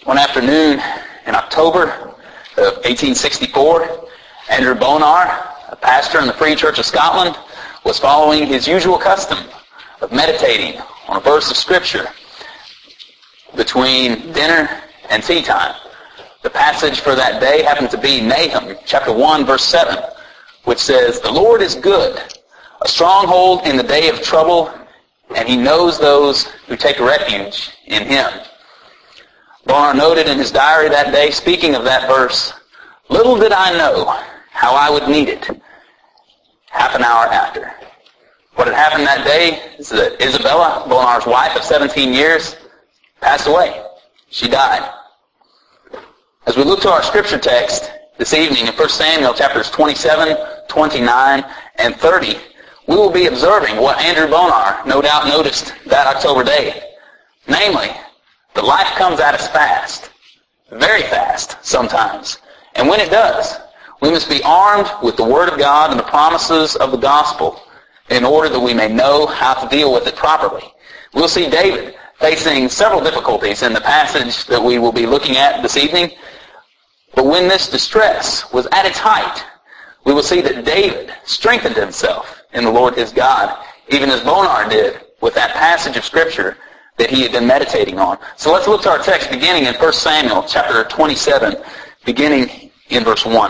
One afternoon in October of 1864, Andrew Bonar, a pastor in the Free Church of Scotland, was following his usual custom of meditating on a verse of Scripture between dinner and tea time. The passage for that day happened to be Nahum chapter 1, verse 7, which says, "The Lord is good, a stronghold in the day of trouble, and He knows those who take refuge in Him." Bonar noted in his diary that day, speaking of that verse, "Little did I know how I would need it half an hour after." What had happened that day is that Isabella, Bonar's wife of 17 years, passed away. She died. As we look to our scripture text this evening in 1 Samuel chapters 27, 29, and 30, we will be observing what Andrew Bonar no doubt noticed that October day. Namely, that life comes at us fast, very fast sometimes. And when it does, we must be armed with the Word of God and the promises of the gospel in order that we may know how to deal with it properly. We'll see David facing several difficulties in the passage that we will be looking at this evening. But when this distress was at its height, we will see that David strengthened himself in the Lord his God, even as Bonar did with that passage of Scripture that he had been meditating on. So let's look to our text beginning in 1 Samuel chapter 27, beginning in verse 1.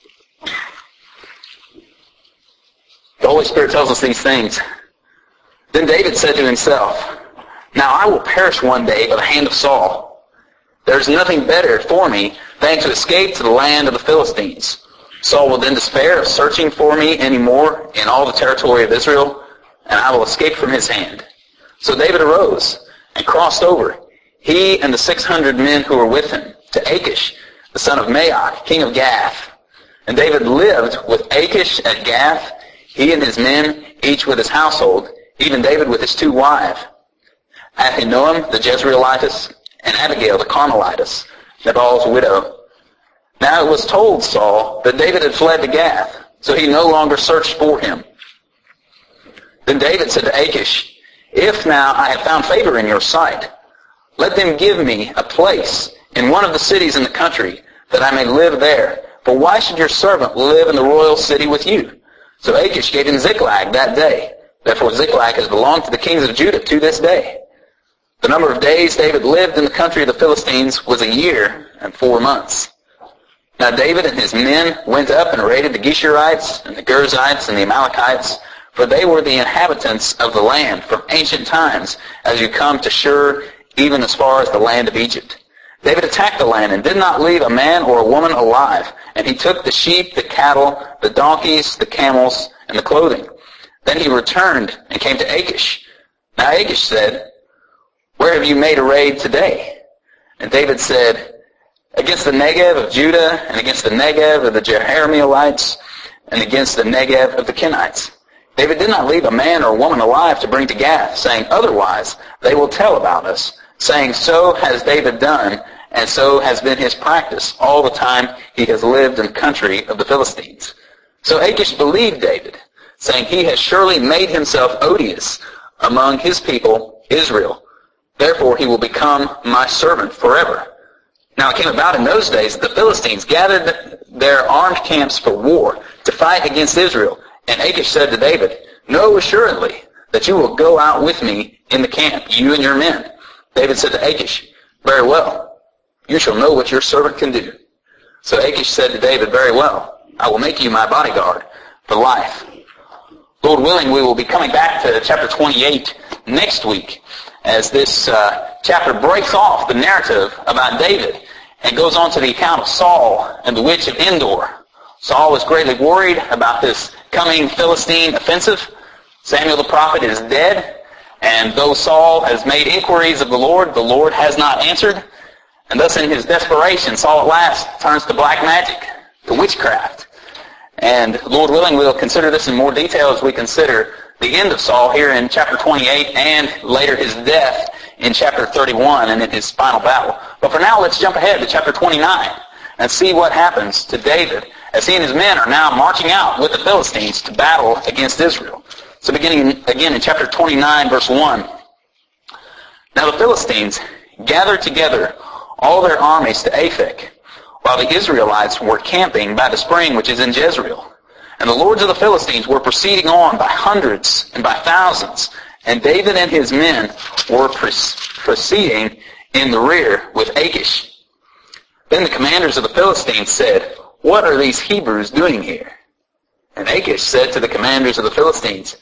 The Holy Spirit tells us these things. "Then David said to himself, 'Now I will perish one day by the hand of Saul. There is nothing better for me than to escape to the land of the Philistines. Saul will then despair of searching for me any more in all the territory of Israel, and I will escape from his hand.' So David arose and crossed over, he and the 600 men who were with him, to Achish, the son of Maoch, king of Gath. And David lived with Achish at Gath, he and his men, each with his household, even David with his 2 wives, Ahinoam the Jezreelitess, and Abigail the Carmelitess, Nabal's widow. Now it was told Saul that David had fled to Gath, so he no longer searched for him. Then David said to Achish, 'If now I have found favor in your sight, let them give me a place in one of the cities in the country, that I may live there. For why should your servant live in the royal city with you?' So Achish gave him Ziklag that day. Therefore Ziklag has belonged to the kings of Judah to this day. The number of days David lived in the country of the Philistines was 1 year and 4 months. Now David and his men went up and raided the Geshurites and the Girzites and the Amalekites, for they were the inhabitants of the land from ancient times, as you come to Shur, even as far as the land of Egypt. David attacked the land and did not leave a man or a woman alive, and he took the sheep, the cattle, the donkeys, the camels, and the clothing. Then he returned and came to Achish. Now Achish said, 'Where have you made a raid today?' And David said, 'Against the Negev of Judah, and against the Negev of the Jerahmeelites, and against the Negev of the Kenites.' David did not leave a man or woman alive to bring to Gath, saying, 'Otherwise they will tell about us,' saying, 'So has David done, and so has been his practice all the time he has lived in the country of the Philistines.' So Achish believed David, saying, 'He has surely made himself odious among his people Israel. Therefore he will become my servant forever.' Now it came about in those days that the Philistines gathered their armed camps for war to fight against Israel. And Achish said to David, 'Know assuredly that you will go out with me in the camp, you and your men.' David said to Achish, 'Very well, you shall know what your servant can do.' So Achish said to David, 'Very well, I will make you my bodyguard for life.'" Lord willing, we will be coming back to chapter 28 next week, as this chapter breaks off the narrative about David and goes on to the account of Saul and the witch of Endor. Saul was greatly worried about this coming Philistine offensive. Samuel the prophet is dead, and though Saul has made inquiries of the Lord has not answered. And thus in his desperation, Saul at last turns to black magic, to witchcraft. And Lord willing, we'll consider this in more detail as we consider the end of Saul here in chapter 28 and later his death in chapter 31 and in his final battle. But for now, let's jump ahead to chapter 29 and see what happens to David as he and his men are now marching out with the Philistines to battle against Israel. So beginning again in chapter 29, verse 1. "Now the Philistines gathered together all their armies to Aphek, while the Israelites were camping by the spring which is in Jezreel. And the lords of the Philistines were proceeding on by hundreds and by thousands, and David and his men were proceeding in the rear with Achish. Then the commanders of the Philistines said, "What are these Hebrews doing here?" And Achish said to the commanders of the Philistines,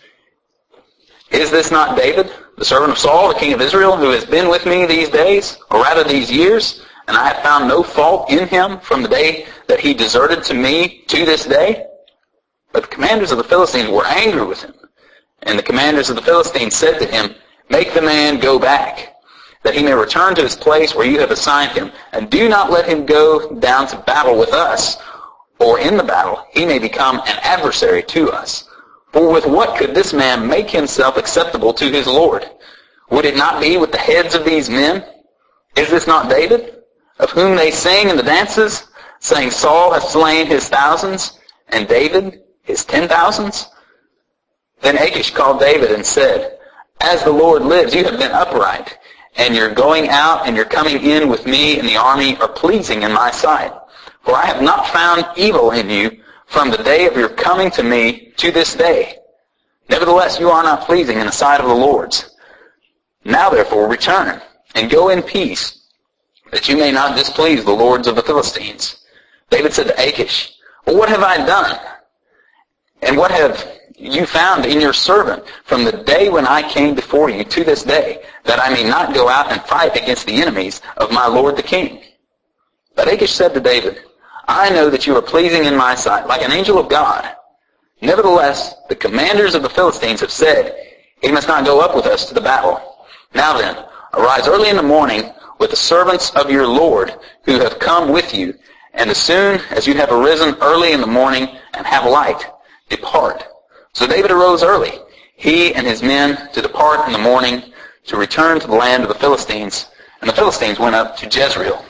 "Is this not David, the servant of Saul, the king of Israel, who has been with me these days, or rather these years, and I have found no fault in him from the day that he deserted to me to this day?" But the commanders of the Philistines were angry with him. And the commanders of the Philistines said to him, "Make the man go back, that he may return to his place where you have assigned him, and do not let him go down to battle with us, or in the battle he may become an adversary to us. For with what could this man make himself acceptable to his Lord? Would it not be with the heads of these men? Is this not David, of whom they sing in the dances, saying, Saul has slain his thousands, and David his 10,000s? Then Achish called David and said, "As the Lord lives, you have been upright, and your going out and your coming in with me in the army are pleasing in my sight. For I have not found evil in you from the day of your coming to me to this day. Nevertheless, you are not pleasing in the sight of the Lord's. Now therefore return, and go in peace, that you may not displease the lords of the Philistines." David said to Achish, "Well, what have I done? And what have you found in your servant from the day when I came before you to this day, that I may not go out and fight against the enemies of my lord the king?" But Achish said to David, "I know that you are pleasing in my sight, like an angel of God. Nevertheless, the commanders of the Philistines have said, he must not go up with us to the battle. Now then, arise early in the morning with the servants of your Lord who have come with you, and as soon as you have arisen early in the morning and have light, depart." So David arose early, he and his men, to depart in the morning, to return to the land of the Philistines. And the Philistines went up to Jezreel.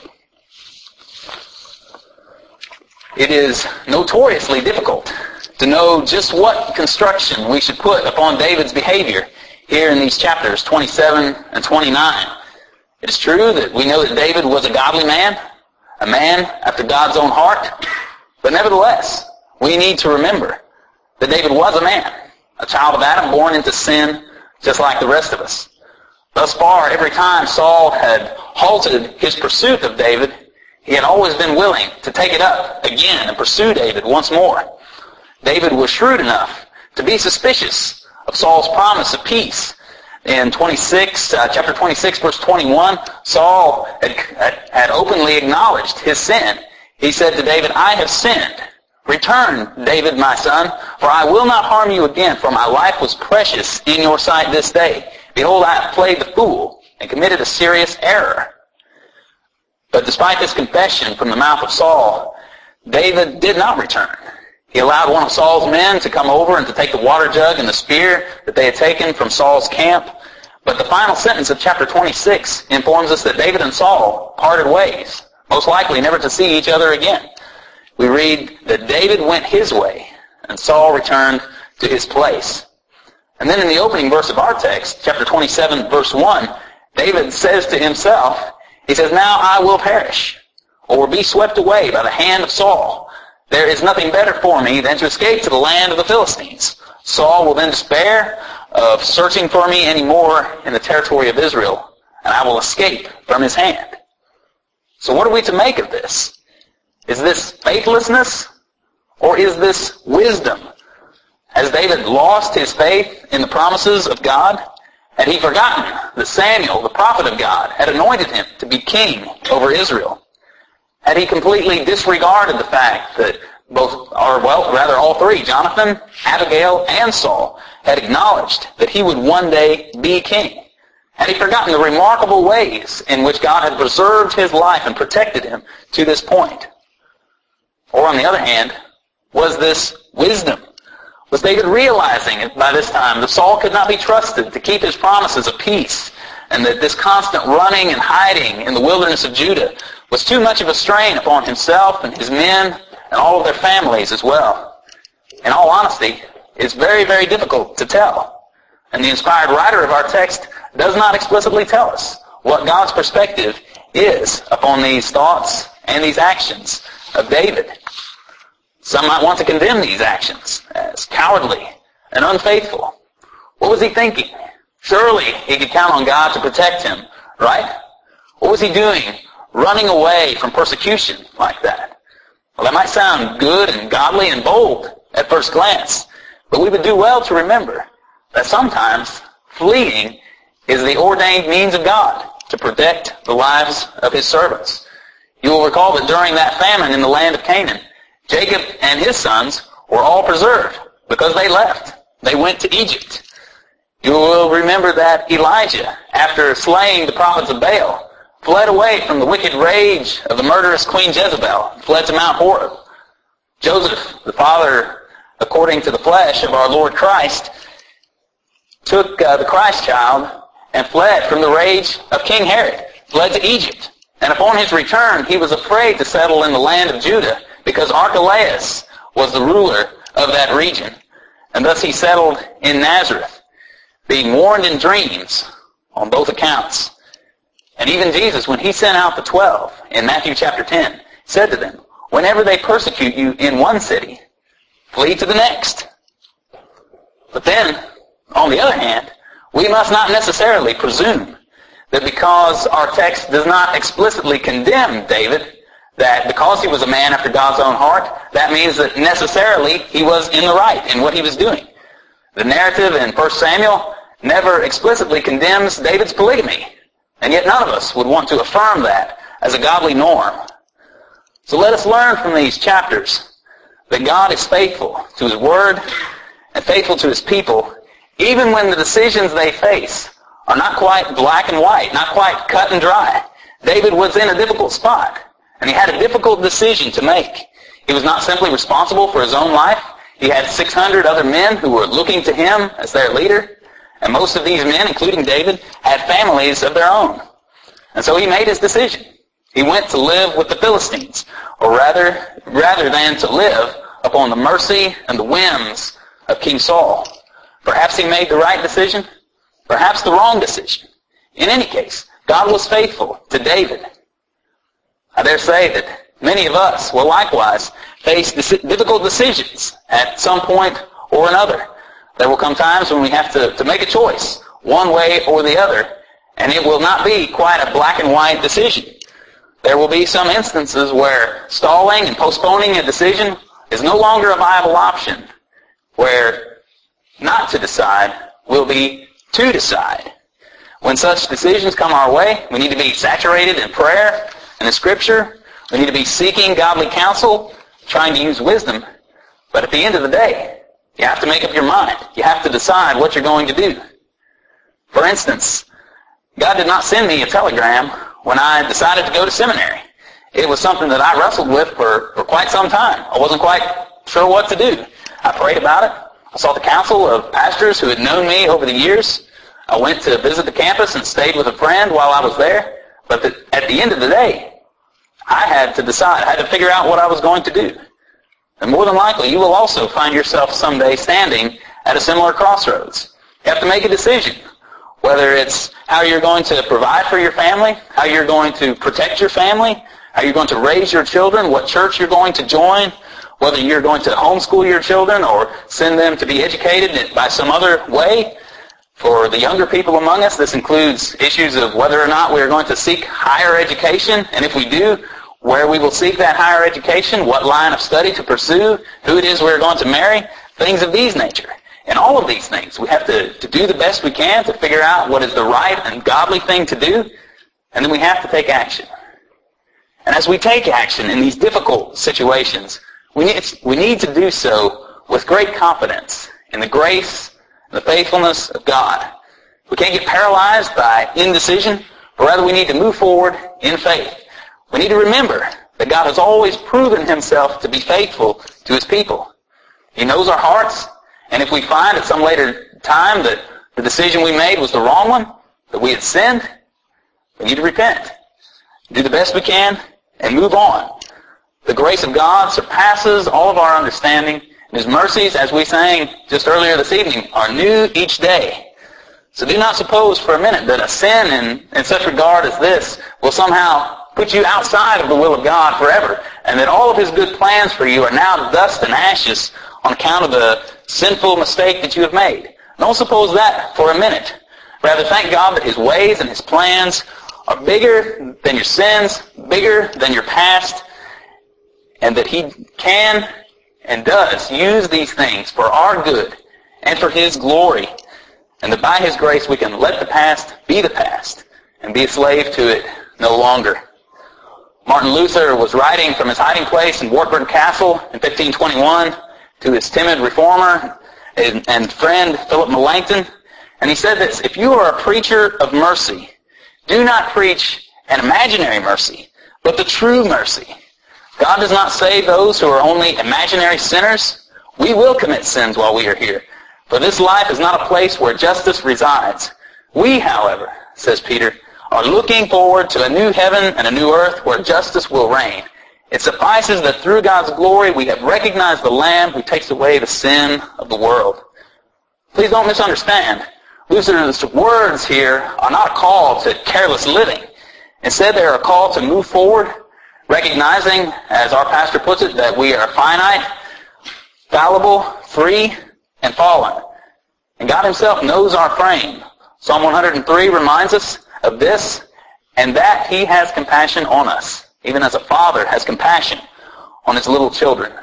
It is notoriously difficult to know just what construction we should put upon David's behavior here in these chapters 27 and 29. It is true that we know that David was a godly man, a man after God's own heart, but nevertheless, we need to remember that David was a man, a child of Adam, born into sin, just like the rest of us. Thus far, every time Saul had halted his pursuit of David, he had always been willing to take it up again and pursue David once more. David was shrewd enough to be suspicious of Saul's promise of peace. In chapter 26, verse 21, Saul had openly acknowledged his sin. He said to David, "I have sinned. Return, David, my son, for I will not harm you again, for my life was precious in your sight this day. Behold, I have played the fool and committed a serious error." But despite this confession from the mouth of Saul, David did not return. He allowed one of Saul's men to come over and to take the water jug and the spear that they had taken from Saul's camp. But the final sentence of chapter 26 informs us that David and Saul parted ways, most likely never to see each other again. We read that David went his way, and Saul returned to his place. And then in the opening verse of our text, chapter 27, verse 1, David says to himself, he says, "Now I will perish, or be swept away by the hand of Saul. There is nothing better for me than to escape to the land of the Philistines. Saul will then despair of searching for me anymore in the territory of Israel, and I will escape from his hand." So what are we to make of this? Is this faithlessness, or is this wisdom? Has David lost his faith in the promises of God? Had he forgotten that Samuel, the prophet of God, had anointed him to be king over Israel? Had he completely disregarded the fact that all three, Jonathan, Abigail, and Saul, had acknowledged that he would one day be king? Had he forgotten the remarkable ways in which God had preserved his life and protected him to this point? Or on the other hand, was this wisdom? Was David realizing by this time that Saul could not be trusted to keep his promises of peace, and that this constant running and hiding in the wilderness of Judah was too much of a strain upon himself and his men and all of their families as well? In all honesty, it's very, very difficult to tell. And the inspired writer of our text does not explicitly tell us what God's perspective is upon these thoughts and these actions of David. Some might want to condemn these actions as cowardly and unfaithful. What was he thinking? Surely he could count on God to protect him, right? What was he doing running away from persecution like that? Well, that might sound good and godly and bold at first glance, but we would do well to remember that sometimes fleeing is the ordained means of God to protect the lives of his servants. You will recall that during that famine in the land of Canaan, Jacob and his sons were all preserved because they left. They went to Egypt. You will remember that Elijah, after slaying the prophets of Baal, fled away from the wicked rage of the murderous Queen Jezebel, fled to Mount Horeb. Joseph, the father, according to the flesh, of our Lord Christ, took the Christ child and fled from the rage of King Herod, fled to Egypt. And upon his return, he was afraid to settle in the land of Judah because Archelaus was the ruler of that region. And thus he settled in Nazareth, being warned in dreams on both accounts. And even Jesus, when he sent out the 12 in Matthew chapter 10, said to them, whenever they persecute you in one city, flee to the next. But then, on the other hand, we must not necessarily presume that because our text does not explicitly condemn David, that because he was a man after God's own heart, that means that necessarily he was in the right in what he was doing. The narrative in 1 Samuel never explicitly condemns David's polygamy, and yet none of us would want to affirm that as a godly norm. So let us learn from these chapters that God is faithful to his word and faithful to his people, even when the decisions they face are not quite black and white, not quite cut and dry. David was in a difficult spot, and he had a difficult decision to make. He was not simply responsible for his own life. He had 600 other men who were looking to him as their leader, and most of these men, including David, had families of their own. And so he made his decision. He went to live with the Philistines, or rather than to live upon the mercy and the whims of King Saul. Perhaps he made the right decision, perhaps the wrong decision. In any case, God was faithful to David. I dare say that many of us will likewise face difficult decisions at some point or another. There will come times when we have to make a choice, one way or the other, and it will not be quite a black and white decision. There will be some instances where stalling and postponing a decision is no longer a viable option, where not to decide will be to decide. When such decisions come our way, we need to be saturated in prayer and in Scripture. We need to be seeking godly counsel, trying to use wisdom. But at the end of the day, you have to make up your mind. You have to decide what you're going to do. For instance, God did not send me a telegram when I decided to go to seminary. It was something that I wrestled with for quite some time. I wasn't quite sure what to do. I prayed about it. I sought the counsel of pastors who had known me over the years. I went to visit the campus and stayed with a friend while I was there. But at the end of the day, I had to decide. I had to figure out what I was going to do. And more than likely, you will also find yourself someday standing at a similar crossroads. You have to make a decision, whether it's how you're going to provide for your family, how you're going to protect your family, how you're going to raise your children, what church you're going to join, whether you're going to homeschool your children or send them to be educated by some other way. For the younger people among us, this includes issues of whether or not we are going to seek higher education, and if we do, where we will seek that higher education, what line of study to pursue, who it is we're going to marry, things of these nature. And all of these things, we have to do the best we can to figure out what is the right and godly thing to do, and then we have to take action. And as we take action in these difficult situations, we need to do so with great confidence in the grace and the faithfulness of God. We can't get paralyzed by indecision, but rather we need to move forward in faith. We need to remember that God has always proven himself to be faithful to his people. He knows our hearts, and if we find at some later time that the decision we made was the wrong one, that we had sinned, we need to repent, do the best we can, and move on. The grace of God surpasses all of our understanding, and his mercies, as we sang just earlier this evening, are new each day. So do not suppose for a minute that a sin in such regard as this will somehow put you outside of the will of God forever, and that all of His good plans for you are now dust and ashes on account of the sinful mistake that you have made. Don't suppose that for a minute. Rather, thank God that His ways and His plans are bigger than your sins, bigger than your past, and that He can and does use these things for our good and for His glory, and that by His grace we can let the past be the past and be a slave to it no longer. Martin Luther was writing from his hiding place in Wartburg Castle in 1521 to his timid reformer and friend Philip Melanchthon, and he said this: if you are a preacher of mercy, do not preach an imaginary mercy, but the true mercy. God does not save those who are only imaginary sinners. We will commit sins while we are here, for this life is not a place where justice resides. We, however, says Peter, are looking forward to a new heaven and a new earth where justice will reign. It suffices that through God's glory we have recognized the Lamb who takes away the sin of the world. Please don't misunderstand. Luther's words here are not a call to careless living. Instead, they are a call to move forward, recognizing, as our pastor puts it, that we are finite, fallible, free, and fallen. And God Himself knows our frame. Psalm 103 reminds us of this, and that He has compassion on us, even as a father has compassion on his little children.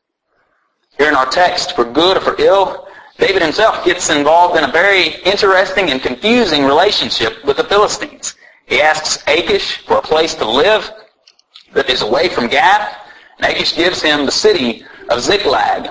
Here in our text, for good or for ill, David himself gets involved in a very interesting and confusing relationship with the Philistines. He asks Achish for a place to live that is away from Gath, and Achish gives him the city of Ziklag.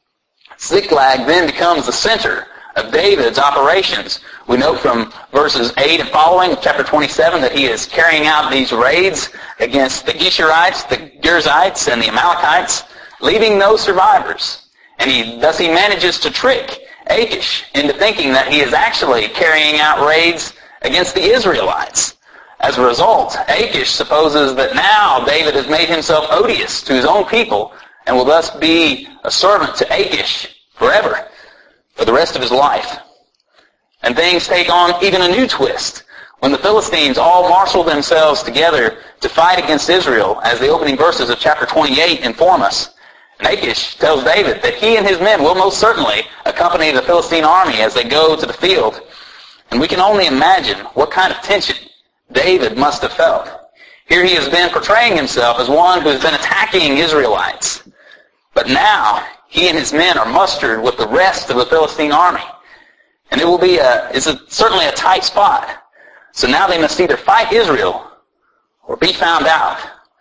Ziklag then becomes the center of David's operations. We note from verses 8 and following of chapter 27 that he is carrying out these raids against the Geshurites, the Girzites, and the Amalekites, leaving no survivors. And thus he manages to trick Achish into thinking that he is actually carrying out raids against the Israelites. As a result, Achish supposes that now David has made himself odious to his own people and will thus be a servant to Achish forever, for the rest of his life. And things take on even a new twist when the Philistines all marshal themselves together to fight against Israel, as the opening verses of chapter 28 inform us. And Achish tells David that he and his men will most certainly accompany the Philistine army as they go to the field. And we can only imagine what kind of tension David must have felt. Here he has been portraying himself as one who has been attacking Israelites. But now he and his men are mustered with the rest of the Philistine army. And it will be certainly a tight spot. So now they must either fight Israel or be found out.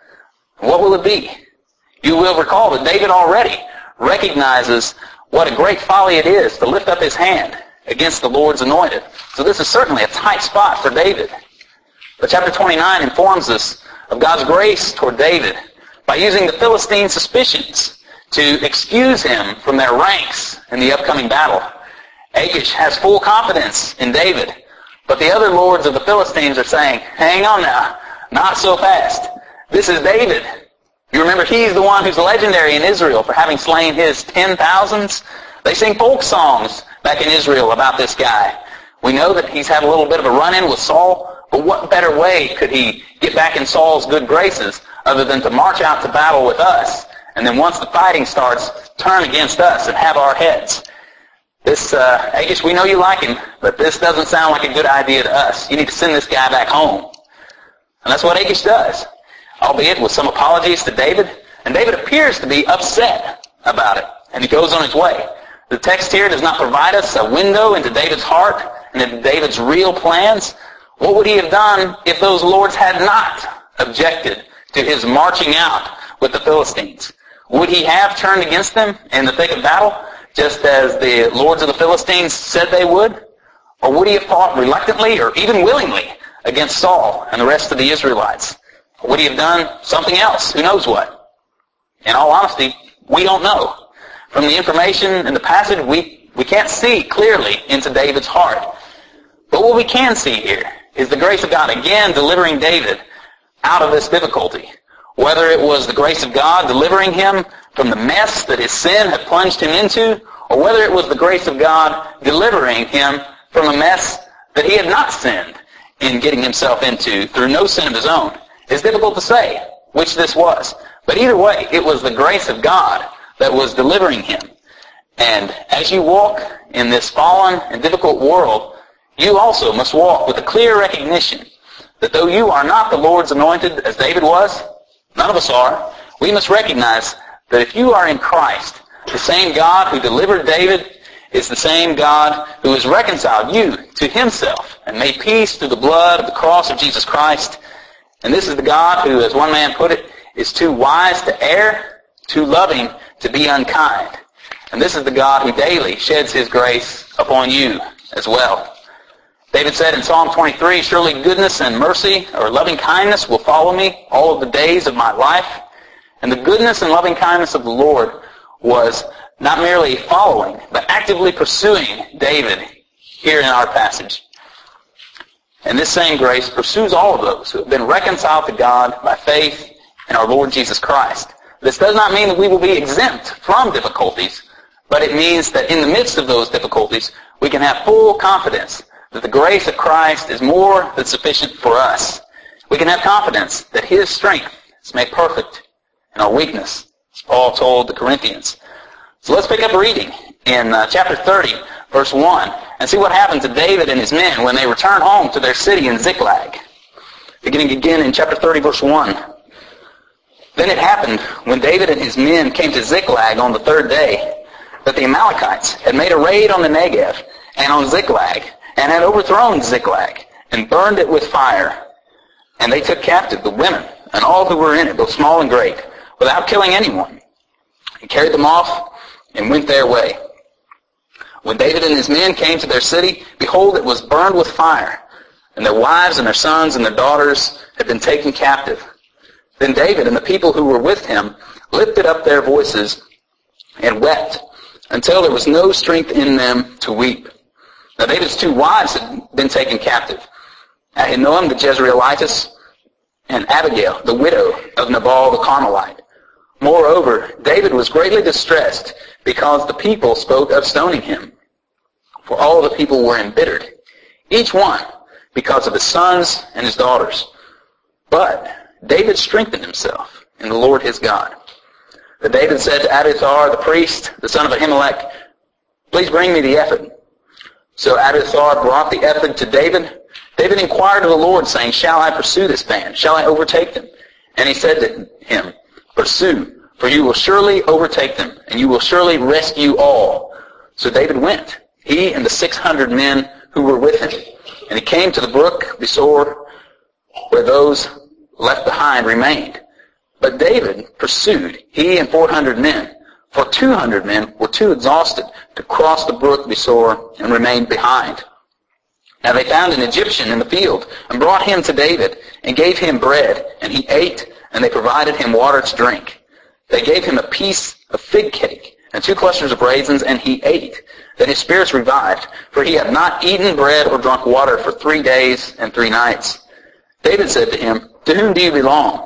What will it be? You will recall that David already recognizes what a great folly it is to lift up his hand against the Lord's anointed. So this is certainly a tight spot for David. But chapter 29 informs us of God's grace toward David by using the Philistine suspicions to excuse him from their ranks in the upcoming battle. Achish has full confidence in David, but the other lords of the Philistines are saying, hang on now, not so fast. This is David. You remember he's the one who's legendary in Israel for having slain his 10,000s. They sing folk songs back in Israel about this guy. We know that he's had a little bit of a run-in with Saul, but what better way could he get back in Saul's good graces other than to march out to battle with us, and then once the fighting starts, turn against us and have our heads? This, Achish, we know you like him, but this doesn't sound like a good idea to us. You need to send this guy back home. And that's what Achish does, albeit with some apologies to David. And David appears to be upset about it, and he goes on his way. The text here does not provide us a window into David's heart and into David's real plans. What would he have done if those lords had not objected to his marching out with the Philistines? Would he have turned against them in the thick of battle, just as the lords of the Philistines said they would? Or would he have fought reluctantly or even willingly against Saul and the rest of the Israelites? Or would he have done something else? Who knows what? In all honesty, we don't know. From the information in the passage, we can't see clearly into David's heart. But what we can see here is the grace of God again delivering David out of this difficulty. Whether it was the grace of God delivering him from the mess that his sin had plunged him into, or whether it was the grace of God delivering him from a mess that he had not sinned in getting himself into through no sin of his own. It's difficult to say which this was. But either way, it was the grace of God that was delivering him. And as you walk in this fallen and difficult world, you also must walk with a clear recognition that though you are not the Lord's anointed as David was, none of us are, we must recognize that if you are in Christ, the same God who delivered David is the same God who has reconciled you to himself and made peace through the blood of the cross of Jesus Christ. And this is the God who, as one man put it, is too wise to err, too loving to be unkind. And this is the God who daily sheds his grace upon you as well. David said in Psalm 23, surely goodness and mercy or loving kindness will follow me all of the days of my life. And the goodness and loving kindness of the Lord was not merely following, but actively pursuing David here in our passage. And this same grace pursues all of those who have been reconciled to God by faith in our Lord Jesus Christ. This does not mean that we will be exempt from difficulties, but it means that in the midst of those difficulties, we can have full confidence that the grace of Christ is more than sufficient for us. We can have confidence that his strength is made perfect in our weakness, as Paul told the Corinthians. So let's pick up reading in chapter 30, verse 1, and see what happened to David and his men when they returned home to their city in Ziklag. Beginning again in chapter 30, verse 1. Then it happened, when David and his men came to Ziklag on the third day, that the Amalekites had made a raid on the Negev and on Ziklag, and had overthrown Ziklag, and burned it with fire. And they took captive the women, and all who were in it, both small and great, without killing anyone, and carried them off, and went their way. When David and his men came to their city, behold, it was burned with fire, and their wives and their sons and their daughters had been taken captive. Then David and the people who were with him lifted up their voices and wept, until there was no strength in them to weep. Now David's two wives had been taken captive, Ahinoam the Jezreelitess, and Abigail, the widow of Nabal the Carmelite. Moreover, David was greatly distressed because the people spoke of stoning him. For all the people were embittered, each one because of his sons and his daughters. But David strengthened himself in the Lord his God. Then David said to Abiathar the priest, the son of Ahimelech, please bring me the ephod. So Abiathar brought the ephod to David. David inquired of the Lord, saying, shall I pursue this band? Shall I overtake them? And he said to him, pursue, for you will surely overtake them, and you will surely rescue all. So David went, he and the 600 men who were with him. And he came to the brook Besor, where those left behind remained. But David pursued, he and 400 men, for 200 men were too exhausted to cross the brook Besor and remained behind. Now they found an Egyptian in the field and brought him to David and gave him bread, and he ate, and they provided him water to drink. They gave him a piece of fig cake and 2 clusters of raisins, and he ate. Then his spirits revived, for he had not eaten bread or drunk water for 3 days and 3 nights. David said to him, to whom do you belong?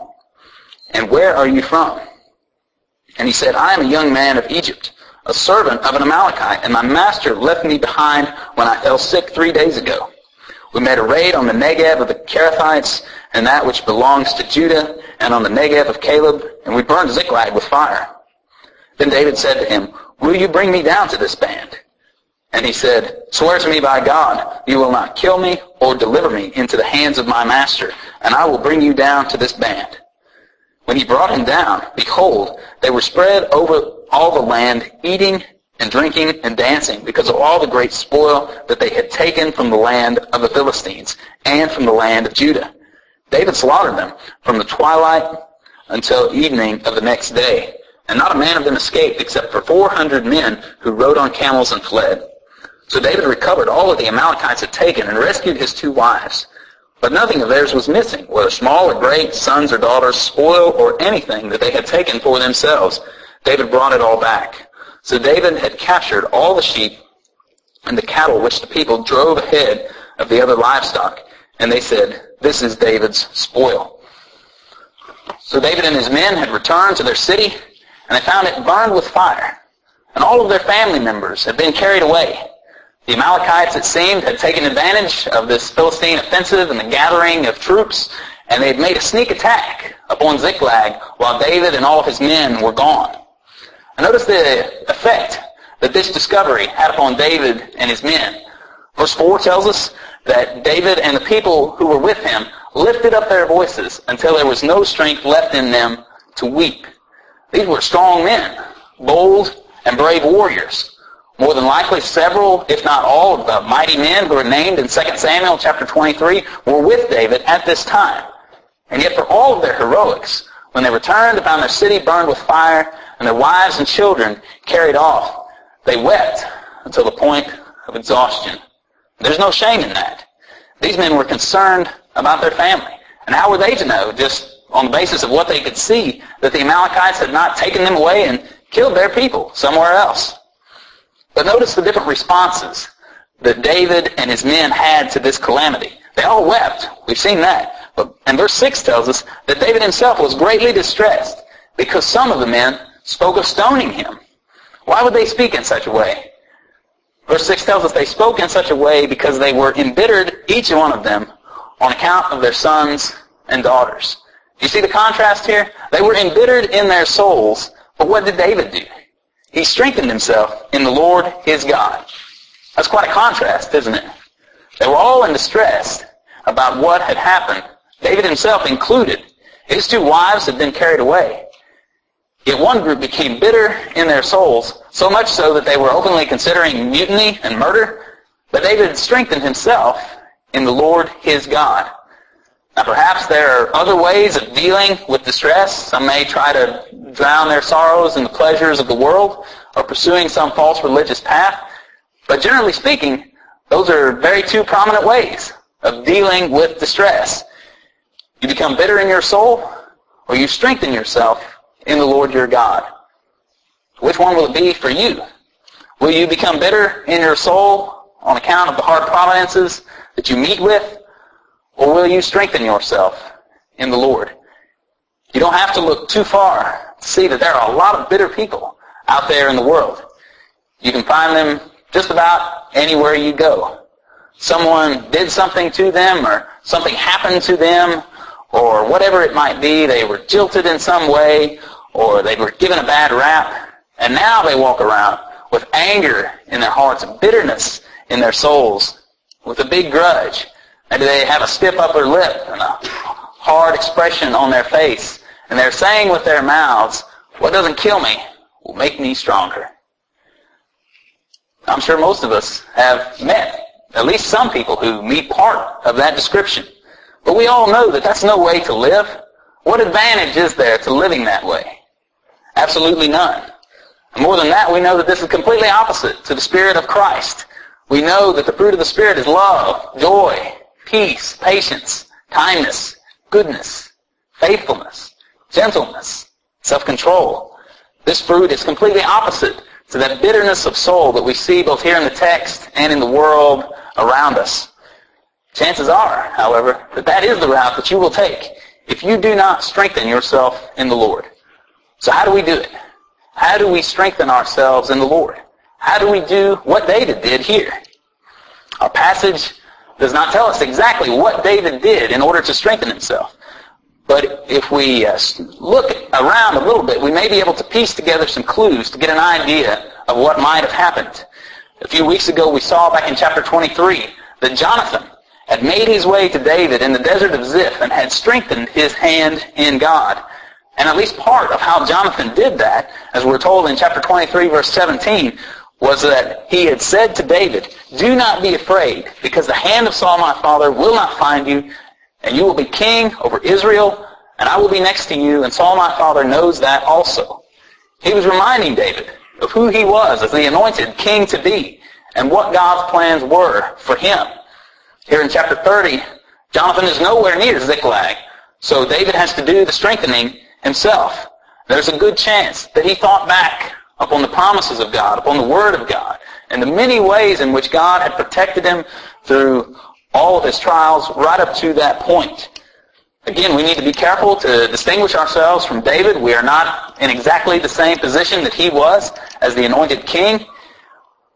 And where are you from? And he said, I am a young man of Egypt, a servant of an Amalekite, and my master left me behind when I fell sick 3 days ago. We made a raid on the Negev of the Kerethites, and that which belongs to Judah, and on the Negev of Caleb, and we burned Ziklag with fire. Then David said to him, will you bring me down to this band? And he said, swear to me by God, you will not kill me or deliver me into the hands of my master, and I will bring you down to this band. When he brought him down, behold, they were spread over all the land, eating and drinking and dancing, because of all the great spoil that they had taken from the land of the Philistines and from the land of Judah. David slaughtered them from the twilight until evening of the next day, and not a man of them escaped except for 400 men who rode on camels and fled. So David recovered all that the Amalekites had taken and rescued his 2 wives. But nothing of theirs was missing, whether small or great, sons or daughters, spoil or anything that they had taken for themselves. David brought it all back. So David had captured all the sheep and the cattle which the people drove ahead of the other livestock. And they said, this is David's spoil. So David and his men had returned to their city, and they found it burned with fire. And all of their family members had been carried away. The Amalekites, it seemed, had taken advantage of this Philistine offensive and the gathering of troops, and they had made a sneak attack upon Ziklag while David and all of his men were gone. And notice the effect that this discovery had upon David and his men. Verse 4 tells us that David and the people who were with him lifted up their voices until there was no strength left in them to weep. These were strong men, bold and brave warriors. More than likely several, if not all, of the mighty men who are named in 2 Samuel chapter 23 were with David at this time. And yet for all of their heroics, when they returned, found their city burned with fire and their wives and children carried off, they wept until the point of exhaustion. There's no shame in that. These men were concerned about their family. And how were they to know, just on the basis of what they could see, that the Amalekites had not taken them away and killed their people somewhere else? But notice the different responses that David and his men had to this calamity. They all wept. We've seen that. And verse 6 tells us that David himself was greatly distressed because some of the men spoke of stoning him. Why would they speak in such a way? Verse 6 tells us they spoke in such a way because they were embittered, each one of them, on account of their sons and daughters. You see the contrast here? They were embittered in their souls, but what did David do? He strengthened himself in the Lord his God. That's quite a contrast, isn't it? They were all in distress about what had happened, David himself included. His 2 wives had been carried away. Yet one group became bitter in their souls, so much so that they were openly considering mutiny and murder. But David strengthened himself in the Lord his God. Now perhaps there are other ways of dealing with distress. Some may try to drown their sorrows in the pleasures of the world or pursuing some false religious path. But generally speaking, those are very 2 prominent ways of dealing with distress. You become bitter in your soul, or you strengthen yourself in the Lord your God. Which one will it be for you? Will you become bitter in your soul on account of the hard providences that you meet with? Or will you strengthen yourself in the Lord? You don't have to look too far to see that there are a lot of bitter people out there in the world. You can find them just about anywhere you go. Someone did something to them, or something happened to them, or whatever it might be. They were jilted in some way, or they were given a bad rap, and now they walk around with anger in their hearts, bitterness in their souls, with a big grudge. Maybe they have a stiff upper lip and a hard expression on their face, and they're saying with their mouths, what doesn't kill me will make me stronger. I'm sure most of us have met at least some people who meet part of that description. But we all know that that's no way to live. What advantage is there to living that way? Absolutely none. And more than that, we know that this is completely opposite to the Spirit of Christ. We know that the fruit of the Spirit is love, joy, peace, patience, kindness, goodness, faithfulness, gentleness, self-control. This fruit is completely opposite to that bitterness of soul that we see both here in the text and in the world around us. Chances are, however, that that is the route that you will take if you do not strengthen yourself in the Lord. So how do we do it? How do we strengthen ourselves in the Lord? How do we do what David did here? Our passage does not tell us exactly what David did in order to strengthen himself. But if we look around a little bit, we may be able to piece together some clues to get an idea of what might have happened. A few weeks ago we saw back in chapter 23 that Jonathan had made his way to David in the desert of Ziph and had strengthened his hand in God. And at least part of how Jonathan did that, as we're told in chapter 23, verse 17, was that he had said to David, "Do not be afraid, because the hand of Saul my father will not find you, and you will be king over Israel, and I will be next to you, and Saul my father knows that also." He was reminding David of who he was as the anointed king to be, and what God's plans were for him. Here in chapter 30, Jonathan is nowhere near Ziklag, so David has to do the strengthening himself. There's a good chance that he thought back upon the promises of God, upon the Word of God, and the many ways in which God had protected him through all of his trials right up to that point. Again, we need to be careful to distinguish ourselves from David. We are not in exactly the same position that he was as the anointed king.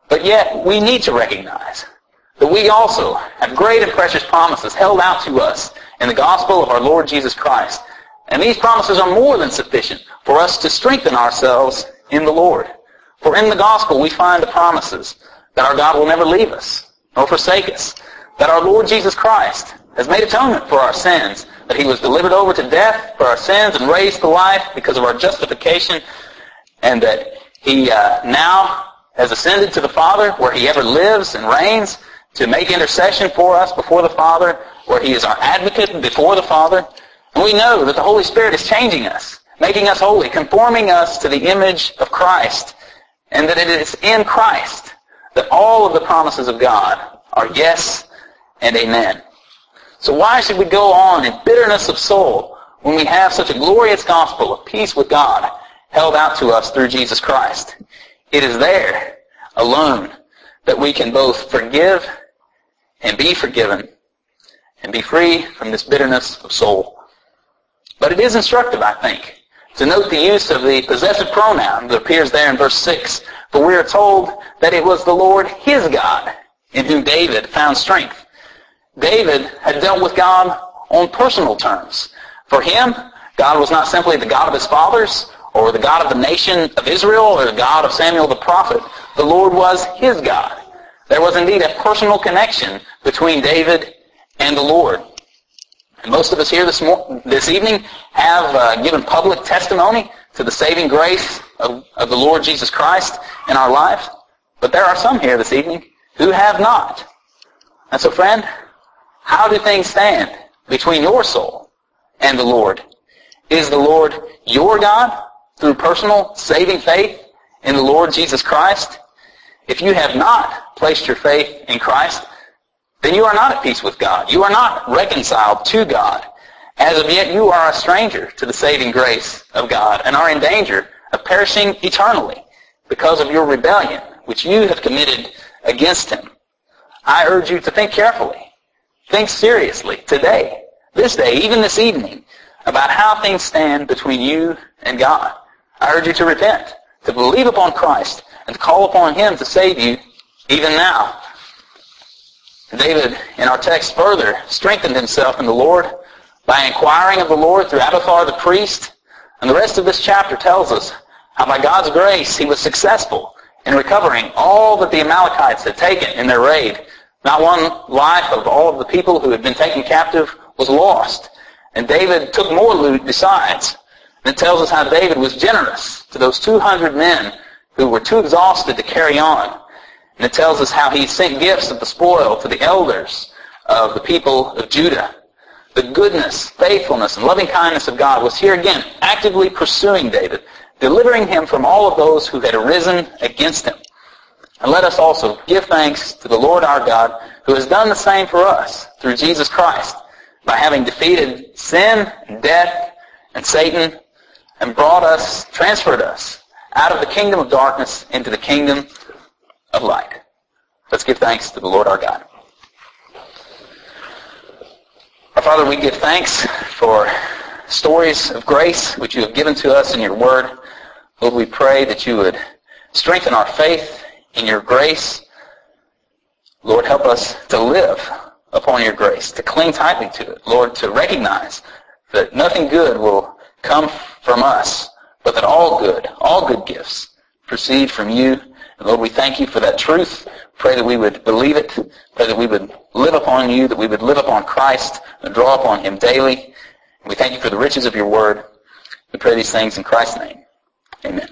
But yet, we need to recognize that we also have great and precious promises held out to us in the gospel of our Lord Jesus Christ. And these promises are more than sufficient for us to strengthen ourselves in the Lord. For in the gospel we find the promises that our God will never leave us nor forsake us, that our Lord Jesus Christ has made atonement for our sins, that He was delivered over to death for our sins and raised to life because of our justification, and that He now has ascended to the Father where He ever lives and reigns to make intercession for us before the Father, where He is our advocate before the Father. And we know that the Holy Spirit is changing us, making us holy, conforming us to the image of Christ, and that it is in Christ that all of the promises of God are yes and amen. So why should we go on in bitterness of soul when we have such a glorious gospel of peace with God held out to us through Jesus Christ? It is there alone that we can both forgive and be forgiven and be free from this bitterness of soul. But it is instructive, I think, to note the use of the possessive pronoun that appears there in verse 6. For we are told that it was the Lord his God in whom David found strength. David had dealt with God on personal terms. For him, God was not simply the God of his fathers, or the God of the nation of Israel, or the God of Samuel the prophet. The Lord was his God. There was indeed a personal connection between David and the Lord. And most of us here this evening have given public testimony to the saving grace of the Lord Jesus Christ in our lives. But there are some here this evening who have not. And so, friend, how do things stand between your soul and the Lord? Is the Lord your God through personal saving faith in the Lord Jesus Christ? If you have not placed your faith in Christ, then you are not at peace with God. You are not reconciled to God. As of yet, you are a stranger to the saving grace of God and are in danger of perishing eternally because of your rebellion, which you have committed against Him. I urge you to think carefully. Think seriously today, this day, even this evening, about how things stand between you and God. I urge you to repent, to believe upon Christ, and to call upon Him to save you even now. David, in our text further, strengthened himself in the Lord by inquiring of the Lord through Abiathar the priest. And the rest of this chapter tells us how by God's grace he was successful in recovering all that the Amalekites had taken in their raid. Not one life of all of the people who had been taken captive was lost. And David took more loot besides. And it tells us how David was generous to those 200 men who were too exhausted to carry on. And it tells us how he sent gifts of the spoil to the elders of the people of Judah. The goodness, faithfulness, and loving kindness of God was here again actively pursuing David, delivering him from all of those who had arisen against him. And let us also give thanks to the Lord our God, who has done the same for us through Jesus Christ, by having defeated sin and death and Satan, and transferred us out of the kingdom of darkness into the kingdom of light. Let's give thanks to the Lord our God. Our Father, we give thanks for stories of grace which you have given to us in your word. Lord, we pray that you would strengthen our faith in your grace. Lord, help us to live upon your grace, to cling tightly to it. Lord, to recognize that nothing good will come from us, but that all good gifts proceed from you. And Lord, we thank you for that truth. Pray that we would believe it. Pray that we would live upon you, that we would live upon Christ and draw upon him daily. And we thank you for the riches of your word. We pray these things in Christ's name. Amen.